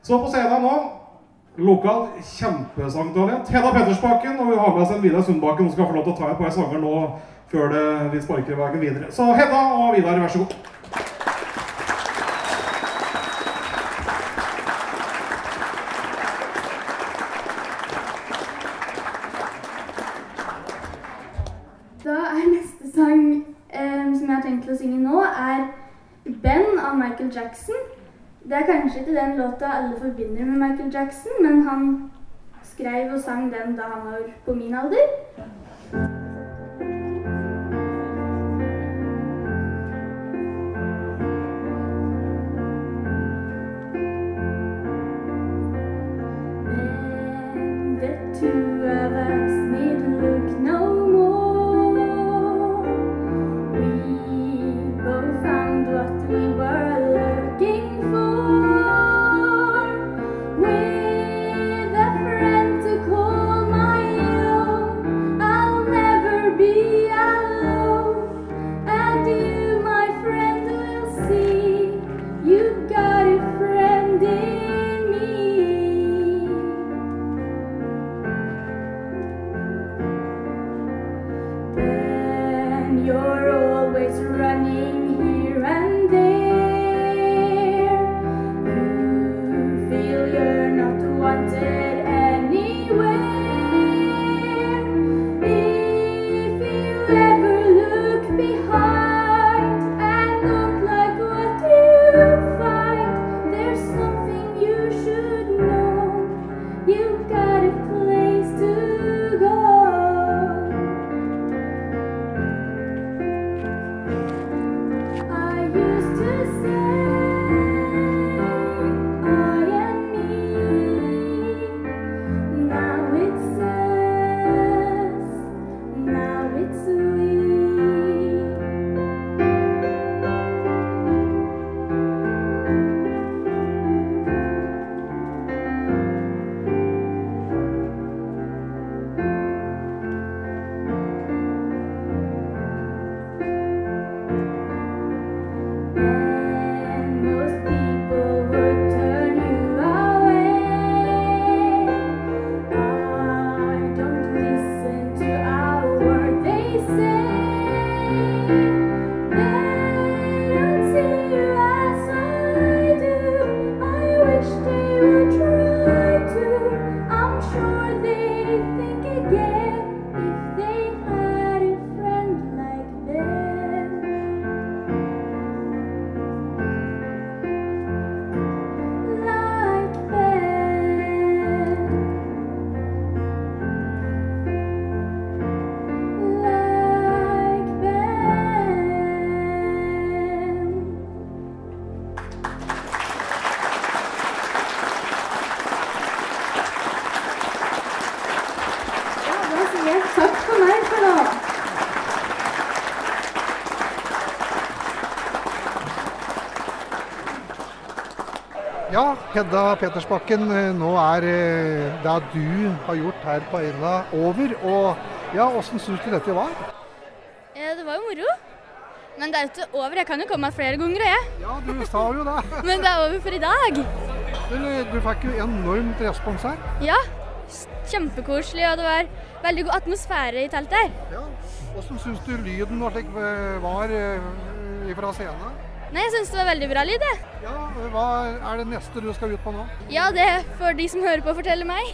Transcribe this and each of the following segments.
Så på scenen nå, lokal kjempesangtalent, Hedda Pettersbakken, og vi har med oss en Vidar Sundbakken, som skal få lov til å ta et par sanger nå, før vi sparker veien videre. Så Hedda og Vidar, vær så god. Da neste sang som jeg har tenkt til å synge nå, Ben av Michael Jackson. Det kanskje ikke den låta alle forbinder med Michael Jackson, men han skrev og sang den da han var på min alder. When the two of us need look no more, we both found what we were looking for. With a friend to call my own, I'll never be alone. And you, my friend, will see you've got a friend in me. Then you're always running here and there. You feel you're not wanted anywhere. If you ever look behind and don't like what you find, there's something you should know. You've got a place to go. I used to say I am me. Now it's us, now it's we. And most people would turn you away. I don't listen to a word they say. They don't see you as I do. I wish they would try to. I'm sure they'd think again if they had a friend like Ben. Like Ben. Like Ben. Ja, da sier jeg takk for meg for nå. Ja, Hedda Pettersbakken, nå det du har gjort her på Eina over, og ja, hvordan synes du dette var? Det var jo moro. Men det er jo ikke over. Jeg kan jo komme flere ganger, jeg. Ja, du sa jo det. Men det er over for i dag. Du fikk jo enormt respons her. Ja, kjempekoselig, og det var veldig god atmosfære i teltet her. Ja, hvordan synes du lyden var fra scenen? Nei, jeg synes det var veldig bra lyd, jeg. Ja, hva det neste du skal ut på nå? Ja, det får de som hører på fortelle meg.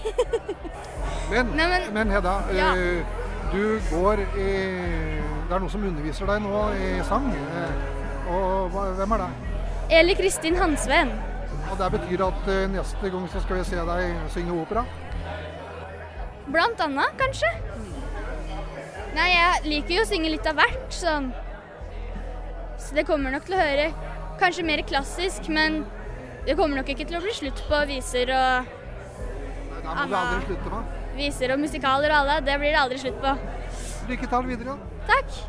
Men Hedda, Ja. du går det noen som underviser deg nå i sang, og hvem det? Eli Kristin Hansven. Og det betyr at neste gang så skal vi se deg synge opera? Blant annet, kanskje. Nei, jeg liker jo å synge litt av hvert, sånn. Så det kommer nok til å høre kanskje mer klassisk, men det kommer nok ikke til å bli slutt på viser og Nei, det må du aldri slutte med. viser og musikaler og alle. Det blir det aldri slutt på. Lykke til videre. Takk!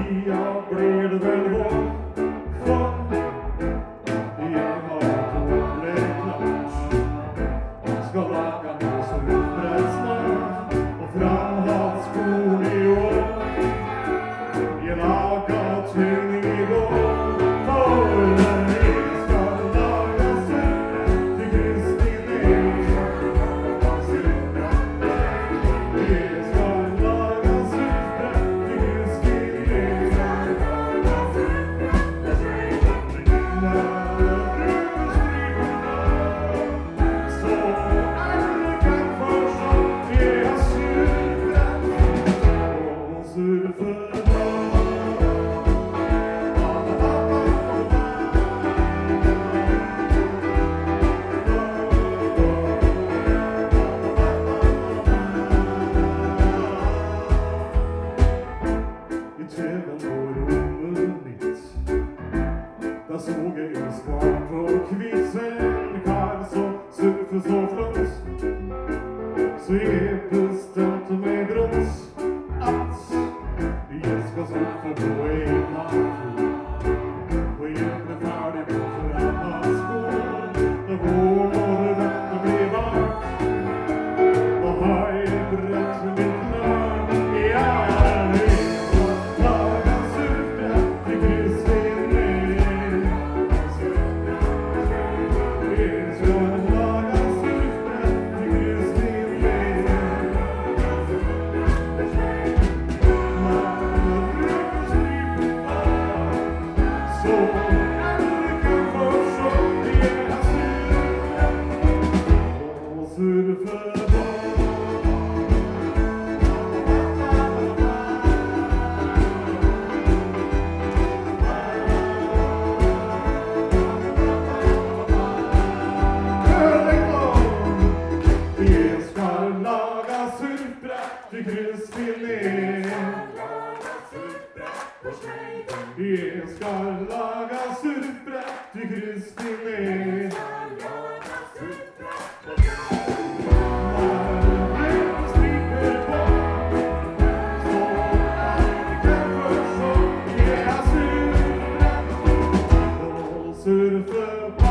tida blir det vel vår, for jeg har det klart. Han skal lage noe som utbredt snart, og framhaldsskolen i år. Jeg laga tøyning i går, for jeg skal lage suppe til Kristin Erik. Jeg skal lage suppe til Kristin Erik. Så alle kan forstå, jeg har surret og surfet. Da så jeg en svart og hvit en kar som surfer så flott. Så jeg bestemte meg brått at jeg skal surfe på en natt. Og jeg ble ferdig på framhaldsskolen. Det går når dette blir vart. Da har jeg brett mitt navn. Ja, jeg skal lage suppe til Kristin Erik. Jeg skal lage suppe til Kristin Erik. Men det bruker stripen av, så alle kan forstå jeg har surfet og surfet på. Jeg skal lage suppe til Kristin Erik. Jeg skal lage suppe til Kristin Erik. Striper på, så alle kan forstå jeg har surret og surfet på.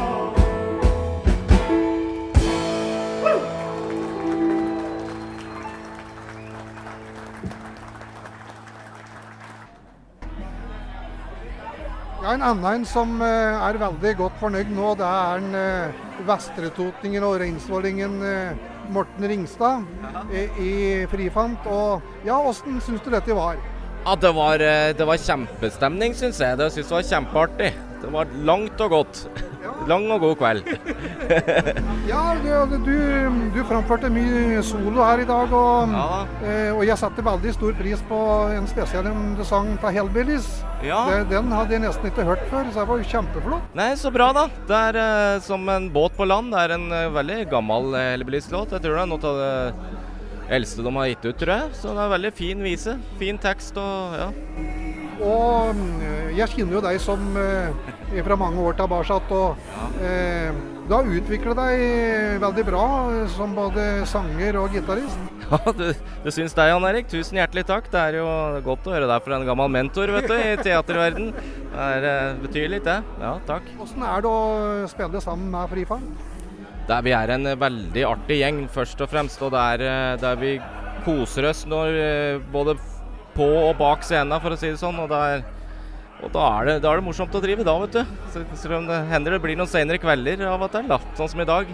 Ja, en annen som er veldig godt fornøyd nå, det er en Vestretotningen og Reinsvollingen Morten Ringstad i frifant. Og ja, hvordan synes du dette var? Ja, det var kjempestemning, synes jeg. Det synes jeg var kjempeartig. Det var langt og godt. Lang og god kveld. Ja, du framførte mye solo her i dag, og jeg setter veldig stor pris på en spesiell sang fra Hellbillies. Ja. Den hadde jeg nesten ikke hørt før, så det var jo kjempeflott. Nei, så bra da. Det er som en båt på land. Det er en veldig gammel Hellbillies-låt. Jeg tror det er noe av det eldste de har gitt ut, tror jeg. Så det er en veldig fin vise. Fin tekst og ja. Og jeg kjenner jo deg som fra mange år tilbake, og du har utviklet deg veldig bra som både sanger og gitarist. Ja, du syns det, Jan Erik. Tusen hjertelig takk. Det er jo godt å høre deg fra en gammel mentor, vet du, i teaterverden. Det betyr litt, det. Ja, takk. Hvordan er det å spille sammen med Frifant? Vi er en veldig artig gjeng, først og fremst, og der vi koser oss når både på og bak scenen, for å si det sånn, og da er det morsomt å drive da, vet du. Så det hender det blir noen senere kvelder av og til, da, sånn som i dag.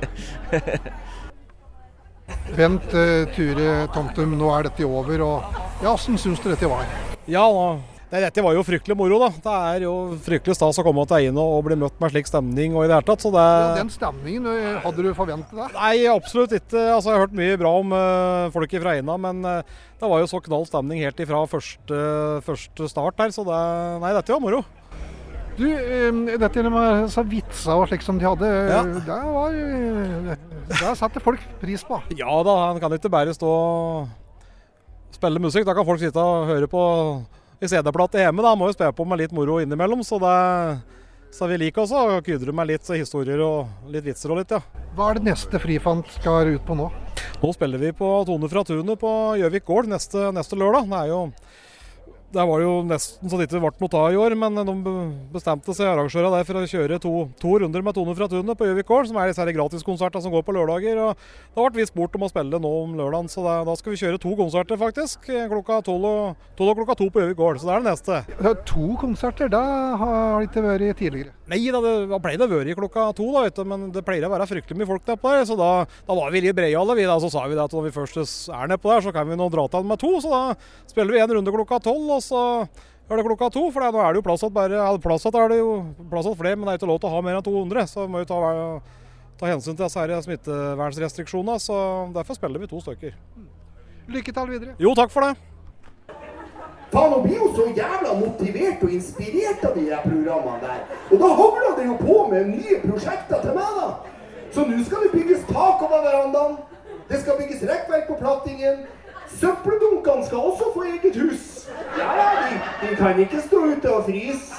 Bent Ture Tomtum, nå er dette over, og ja, hvordan synes du dette var? Ja, dette var jo fryktelig moro da. Det er jo fryktelig stas å komme til inn og bli møtt med slik stemning og i det hele tatt. Så det... Ja, den stemningen, hadde du forventet det? Nei, absolutt ikke. Altså, jeg har hørt mye bra om folk fra Eina, men det var jo så knall stemning helt ifra første start her, så dette var moro. Du, dette med så vitser og slik som de hadde, det satte folk pris på. Ja da, han kan ikke bare stå og spille musikk, da kan folk sitte og høre på i CD-plate hjemme, da må jo spille på med litt moro innimellom, så vi liker også å krydre med litt historier og litt vitser og litt, ja. Hva er det neste Frifant skal ut på nå? Nå spiller vi på Tone fra Tunet på Gjøvik gård neste lørdag. Det er jo Det var jo nesten så det ikke ble noe av i år, men de bestemte seg arrangører der for å kjøre to runder med Tone fra Tunet på Gjøvik gård, som er disse gratiskonserter som går på lørdager. Og da ble vi spurt om å spille nå om lørdagen, så da skal vi kjøre 2 konserter faktisk, klokka 12 og klokka 2 på Gjøvik gård, så det er det neste. 2 konserter, da har det ikke vært tidligere? Nei, da pleier det å være klokka 2 da, vet du, men det pleier å være fryktelig mye folk der på der, så da var vi litt breiale, så sa vi at når vi først er nede på der, så kan vi nå dra til med 2, så da spiller vi en runde klokka 12, og så er det klokka 2, for nå er det jo plass til flere, men det er ikke lov til å ha mer enn 200, så må vi ta hensyn til disse her smittevernsrestriksjoner, så derfor spiller vi 2 stykker. Lykke til videre. Jo, takk for det. Faen, nå blir jo så jævla motivert og inspirert av de her programmene der. Og da havler det jo på med nye prosjekter til meg da. Så nå skal det bygges tak over verandaen, det skal bygges rekkverk på plattingen, søppeldunkene skal også få eget hus. Ja, de kan ikke stå ute og fryse.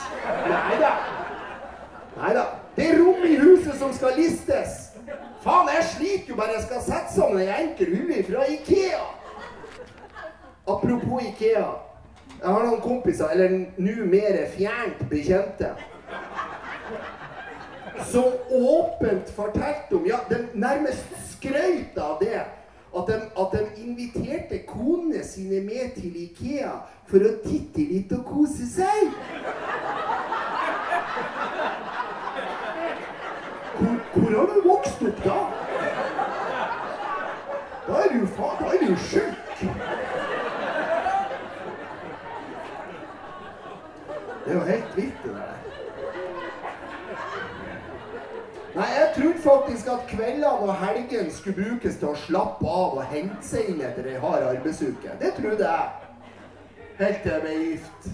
Neida. Det er rom i huset som skal listes. Faen, jeg sliter jo bare jeg skal sette sammen en enkel hue fra IKEA. Apropos IKEA. Jeg har noen kompiser, eller nå mer fjernt bekjente, som åpent fortalte om, ja, de nærmest skrøyt av det, at de inviterte konene sine med til IKEA for å titte litt og kose seg. Hvor har du vokst opp da? Da er du syk. Det er jo helt vilt det der. Nei, jeg trodde faktisk at kveldene og helgen skulle brukes til å slappe av og hente seg inn etter en hard arbeidsuke. Det trodde jeg. Helt til jeg ble gift.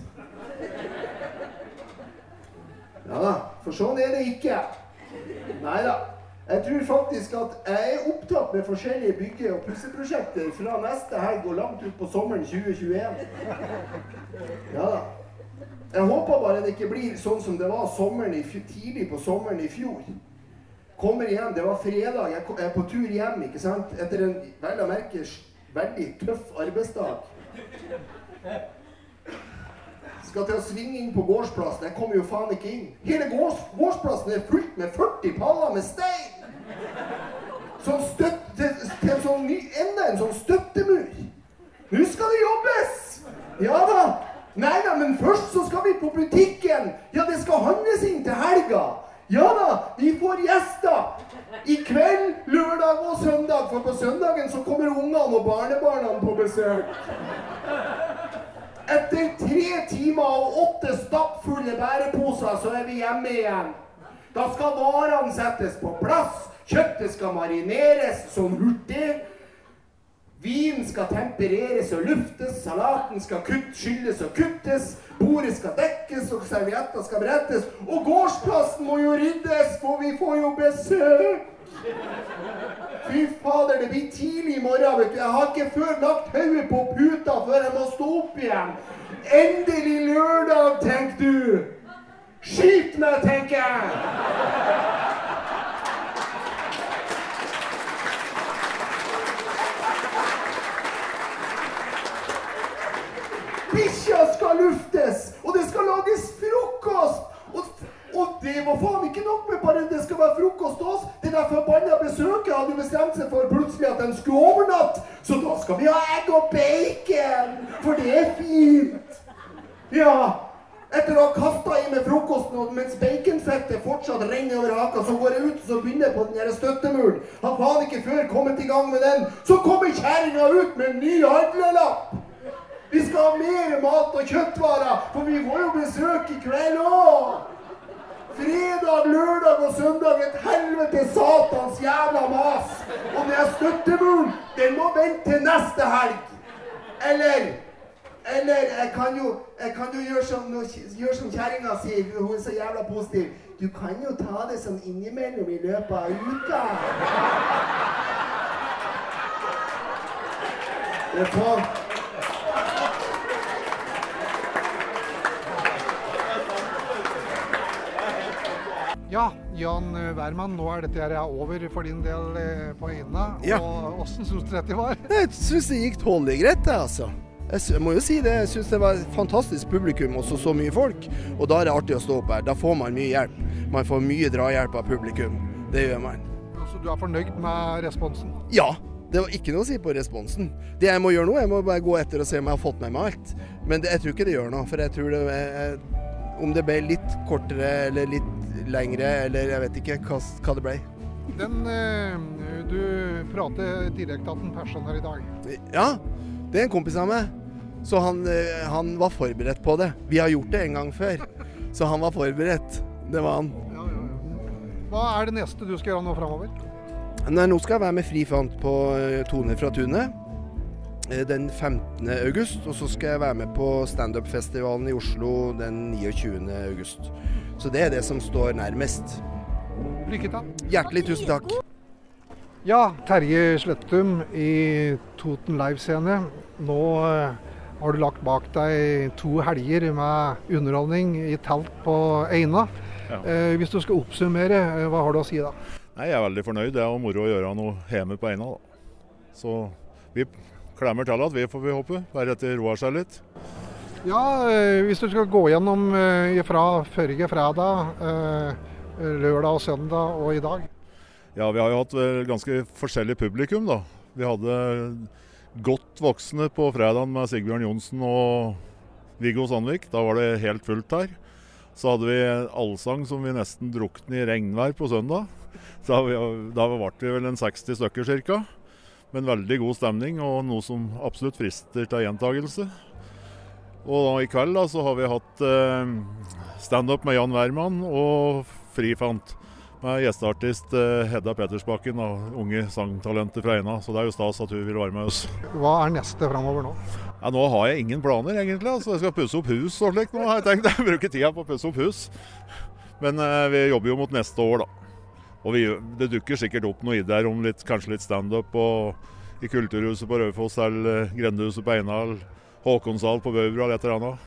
Ja da, for sånn er det ikke. Neida. Jeg tror faktisk at jeg er opptatt med forskjellige bygge- og pusseprosjekter fra neste helg og langt ut på sommeren 2021. Ja da. Jeg håper bare det ikke blir sånn som det var tidlig på sommeren i fjor. Kommer hjem, det var fredag, jeg er på tur hjem, ikke sant? Etter en veldig tøff arbeidsdag. Skal til å svinge inn på gårdsplassen, jeg kommer jo faen ikke inn. Hele gårdsplassen er fullt med 40 paller med stein. Enda en sånn støttemur. Nå skal det jobbes! Ja da! Neida, men først så skal vi på butikken. Ja, det skal handles inn til helga. Ja da, vi får gjester. I kveld, lørdag og søndag, for på søndagen så kommer ungene og barnebarna på besøk. Etter 3 timer og 8 stappfulle bæreposer så er vi hjemme igjen. Da skal varene settes på plass, kjøttet skal marineres sånn hurtig, vinen skal tempereres og luftes, salaten skal skylles og kuttes, bordet skal dekkes og servietter skal brettes, og gårdsplassen må jo ryddes, for vi får jo besøk. Fy fader, det blir tidlig i morgen, vet du. Jeg har ikke før lagt hodet på puta før jeg må stå opp igjen. Endelig lørdag, tenk du. Skyt meg, tenker jeg. Bikkja skal luftes, og det skal lages frokost. Og det var faen ikke nok med bare det skal være frokost til oss. Det der forbanna besøket hadde bestemt seg for plutselig at den skulle overnatte. Så da skal vi ha egg og bacon, for det er fint. Ja, etter å ha kastet i med frokosten, og mens baconfettet fortsatt renner over haka, så går jeg ut og så begynner jeg på den her støttemuren. Har faen ikke før kommet i gang med den. Så kommer kjerringa ut med en ny handlelapp. Vi skal ha mer mat og kjøttvarer, for vi får jo besøk i kveld også. Fredag, lørdag og søndag, et helvete satans jævla mas. Og den støttemuren, den må vente til neste helg. Eller jeg kan jo gjøre som kjerringa sier, hun er så jævla positiv. Du kan jo ta det sånn innimellom i løpet av uka. Det er faen. Ja, Jan Wermann, nå er dette her over for din del på Eina. Ja. Og hvordan synes du dette var? Jeg synes det gikk tålelig greit, altså. Jeg må jo si det, jeg synes det var et fantastisk publikum, også så mye folk. Og da er det artig å stå opp her. Da får man mye hjelp. Man får mye drahjelp av publikum. Det gjør man. Så du er fornøyd med responsen? Ja, det var ikke noe å si på responsen. Det jeg må gjøre nå, jeg må bare gå etter og se om jeg har fått med meg alt. Men jeg tror ikke det gjør noe, for jeg tror om det ble litt kortere eller litt lengre, eller jeg vet ikke hva det ble. Du prater direkte til en person her i dag. Ja, det er en kompis av meg. Så han var forberedt på det. Vi har gjort det en gang før, så han var forberedt. Det var han. Ja. Hva er det neste du skal gjøre nå fremover? Nei, nå skal jeg være med Frifant på Tone fra Tunet den 15. august, og så skal jeg være med på stand-up-festivalen i Oslo den 29. august. Så det er det som står nærmest. Lykke til. Hjertelig tusen takk. Ja, Terje Slettum i Toten Live-scene. Nå har du lagt bak deg 2 helger med underholdning i telt på Eina. Ja. Hvis du skal oppsummere, hva har du å si da? Nei, jeg er veldig fornøyd. Det er moro å gjøre noe hjemme på Eina. Da. Så vi klemmer til at vi får vi håpe. Bare etter roer seg litt. Ja, hvis du skal gå gjennom fra forrige fredag, lørdag og søndag og i dag. Ja, vi har jo hatt ganske forskjellig publikum da. Vi hadde godt voksne på fredagen med Sigbjørn Johnsen og Viggo Sandvik. Da var det helt fullt her. Så hadde vi allsang som vi nesten drukne i regnvær på søndag. Da ble vi vel en 60 stykker cirka. Men veldig god stemning og noe som absolutt frister til gjentagelse. Og da, i kveld da, så har vi hatt stand-up med Jan Wermann og Frifant. Med gjesteartist Hedda Petersbakken, unge sangtalenter fra Eina. Så det er jo stas at hun vil være med oss. Hva er neste fremover nå? Ja, nå har jeg ingen planer egentlig. Altså, jeg skal pusse opp hus og slikt. Nå har jeg tenkt å bruke tida på å pusse opp hus. Men vi jobber jo mot neste år da. Og det dukker sikkert opp noen ideer om kanskje litt stand-up i Kulturhuset på Raufoss, eller Grendehuset på Eina, eller Håkonshall på Bøvra eller et eller annet.